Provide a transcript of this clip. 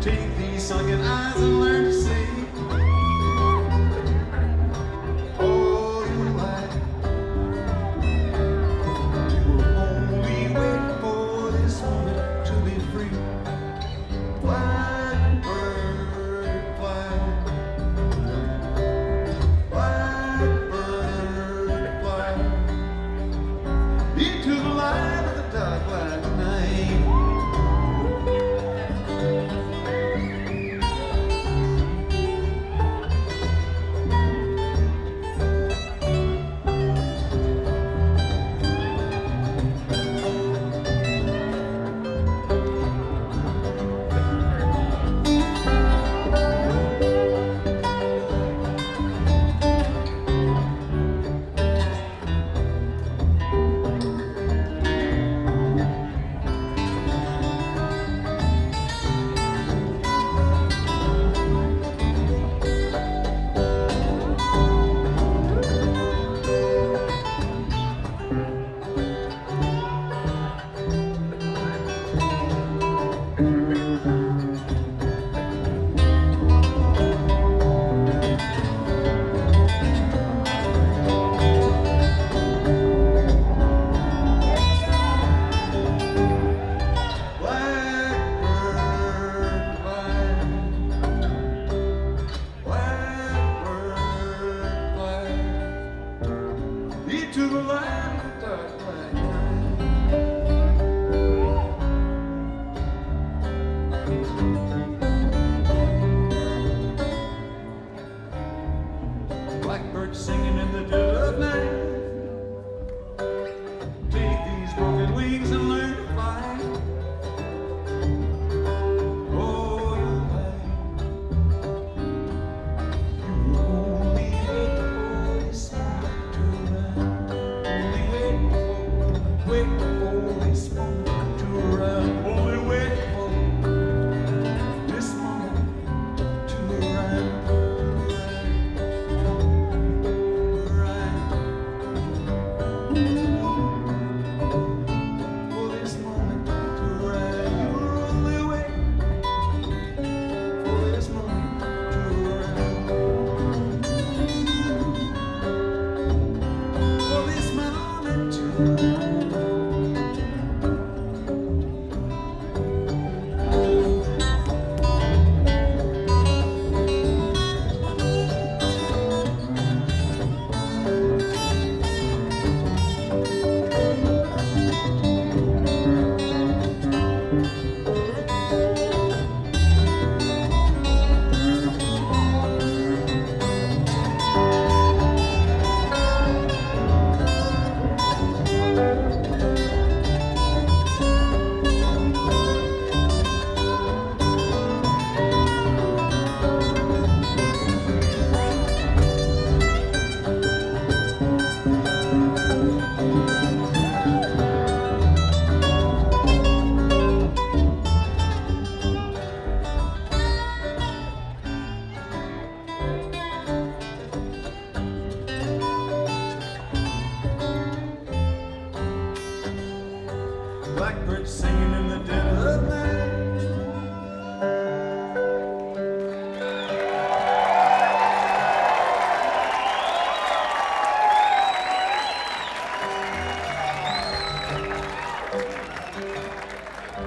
Take these sunken eyes and learn to see. Oh, you like you were only waiting for this moment to be free. Blackbird fly, blackbird fly into the light of the dark black night. To the land of dark black night.